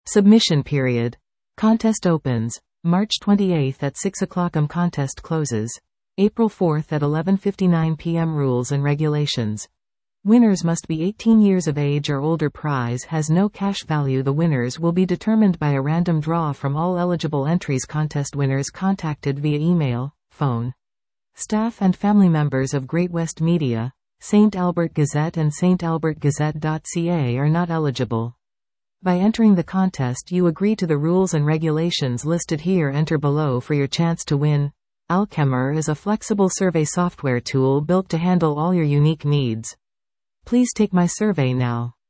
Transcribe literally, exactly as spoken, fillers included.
Submission period. Contest opens March twenty-eighth at six o'clock. Um contest closes April fourth at eleven fifty-nine p m Rules and regulations. Winners must be eighteen years of age or older. Prize has no cash value. The winners will be determined by a random draw from all eligible entries. Contest winners contacted via email, phone. Staff and family members of Great West Media, Saint Albert Gazette and Saint Albert Gazette dot c a are not eligible. By entering the contest, you agree to the rules and regulations listed here. Enter below for your chance to win. Alchemer is a flexible survey software tool built to handle all your unique needs. Please take my survey now.